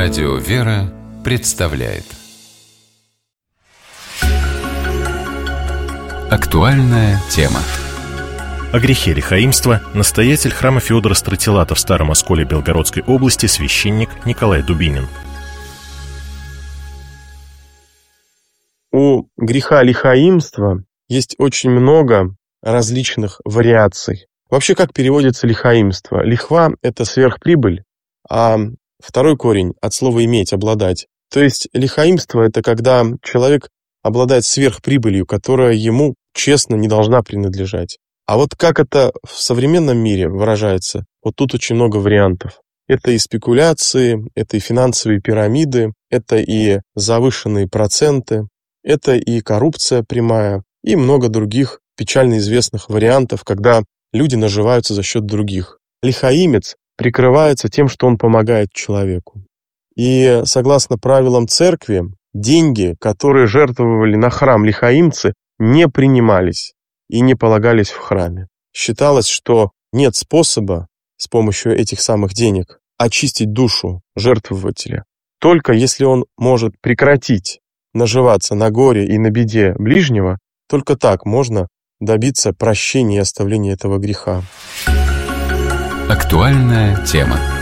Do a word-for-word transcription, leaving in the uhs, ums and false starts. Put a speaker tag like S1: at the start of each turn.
S1: Радио «Вера» представляет Актуальная тема.
S2: О грехе лихаимства настоятель храма Феодора Стратилата в Старом Осколе Белгородской области священник Николай Дубинин.
S3: У греха лихаимства есть очень много различных вариаций. Вообще, как переводится лихаимство? Лихва – это сверхприбыль, а второй корень от слова «иметь», «обладать». То есть лихаимство – это когда человек обладает сверхприбылью, которая ему честно не должна принадлежать. А вот как это в современном мире выражается, вот тут очень много вариантов. Это и спекуляции, это и финансовые пирамиды, это и завышенные проценты, это и коррупция прямая, и много других печально известных вариантов, когда люди наживаются за счет других. Лихаимец прикрывается тем, что он помогает человеку. И согласно правилам церкви, деньги, которые жертвовали на храм лихаимцы, не принимались и не полагались в храме. Считалось, что нет способа с помощью этих самых денег очистить душу жертвователя, только если он может прекратить наживаться на горе и на беде ближнего, только так можно добиться прощения и оставления этого греха.
S1: Актуальная тема.